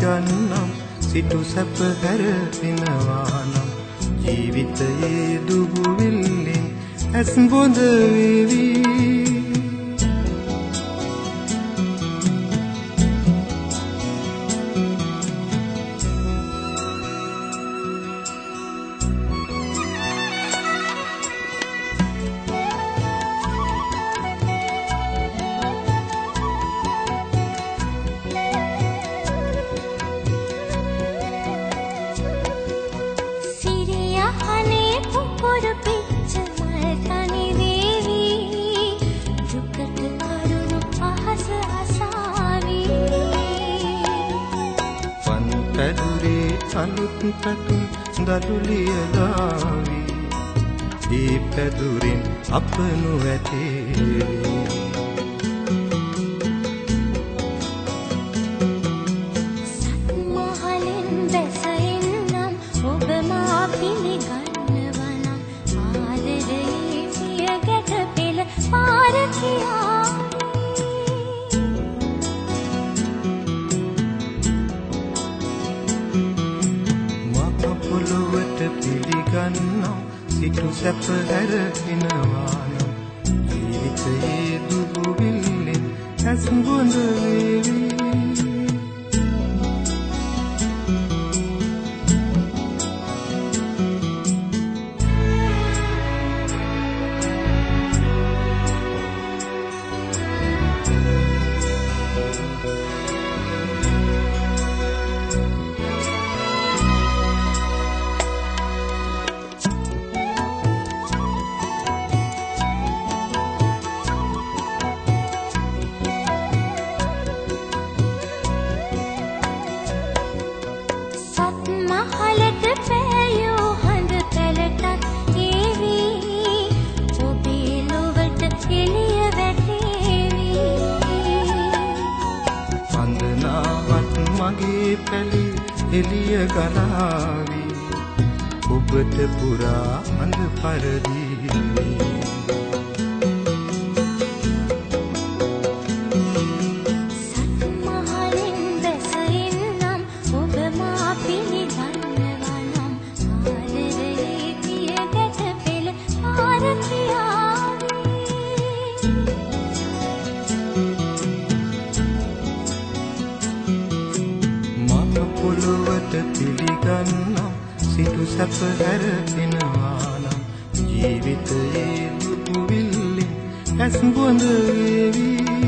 පිළිගන්නම් සිටු සැප හැරෙනවානම් ජීවිතයේ දුබුවිල්ලෙන් ඇස් බොඳ වේවි පැදුරේ අලුත් පැතුම් දඩුලිය දාවි ඒ පැදුරෙන් අප නොවැටේවි සත්මහලෙන් දැසෙන්නම් ඔබ මා පිළිගන්නවනම් ආදරයේ සිය ගැට පෙළ පාර කියා පිළිගන්නම් සිටු සැප හැරෙනවානම් ජීවිතයේ දුබුවිල්ලෙන් ඇස් බොඳ වේවි මගේ පැලි එළිය ගලාවි ඔබට පුරා අඳ පරදීවි සත්මහලෙන් දැසෙන්නම් ඔබ මා පිළිගන්නවනම් ආදරයේ පිය ගැට පෙළ පාර කියාවි පොළොවට පිළිගන්නම් සිටු සැප හැරෙනවානම් ජීවිතයේ දුබුවිල්ලෙන් ඇස් බොඳ වේවි